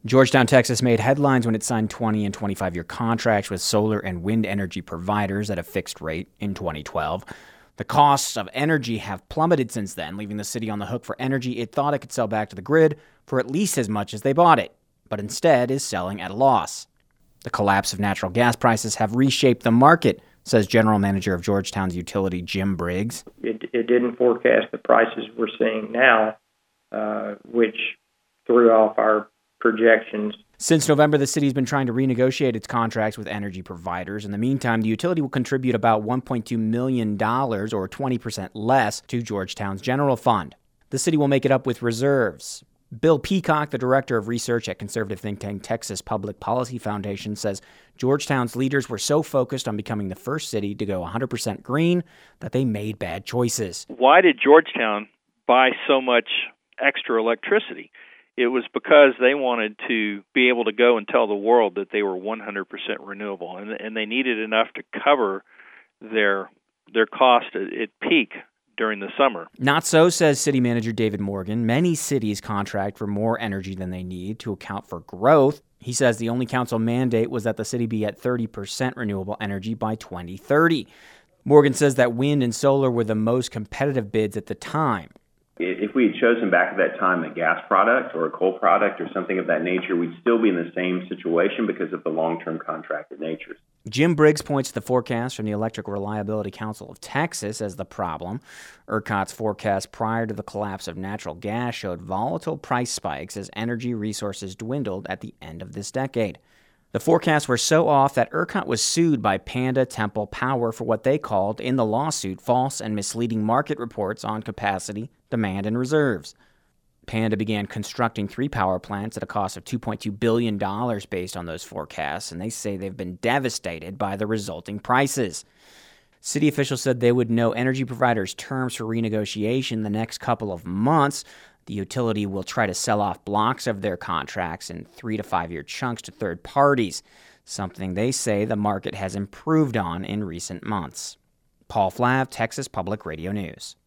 Georgetown, Texas made headlines when it signed 20 and 25-year contracts with solar and wind energy providers at a fixed rate in 2012. The costs of energy have plummeted since then, leaving the city on the hook for energy it thought it could sell back to the grid for at least as much as they bought it, but instead is selling at a loss. The collapse of natural gas prices have reshaped the market, says General Manager of Georgetown's utility, Jim Briggs. It didn't forecast the prices we're seeing now, which threw off our projections. Since November, the city's been trying to renegotiate its contracts with energy providers. In the meantime, the utility will contribute about $1.2 million, or 20% less, to Georgetown's general fund. The city will make it up with reserves. Bill Peacock, the director of research at conservative think tank Texas Public Policy Foundation, says Georgetown's leaders were so focused on becoming the first city to go 100% green that they made bad choices. Why did Georgetown buy so much extra electricity? It was because they wanted to be able to go and tell the world that they were 100% renewable, and they needed enough to cover their cost at peak during the summer. Not so, says City Manager David Morgan. Many cities contract for more energy than they need to account for growth. He says the only council mandate was that the city be at 30% renewable energy by 2030. Morgan says that wind and solar were the most competitive bids at the time. If we had chosen back at that time a gas product or a coal product or something of that nature, we'd still be in the same situation because of the long-term contracted nature. Jim Briggs points to the forecast from the Electric Reliability Council of Texas as the problem. ERCOT's forecast prior to the collapse of natural gas showed volatile price spikes as energy resources dwindled at the end of this decade. The forecasts were so off that ERCOT was sued by Panda Temple Power for what they called, in the lawsuit, false and misleading market reports on capacity, demand, and reserves. Panda began constructing 3 power plants at a cost of $2.2 billion based on those forecasts, and they say they've been devastated by the resulting prices. City officials said they would know energy providers' terms for renegotiation the next couple of months. The utility will try to sell off blocks of their contracts in 3 to 5 year chunks to third parties, something they say the market has improved on in recent months. Paul Flav, Texas Public Radio News.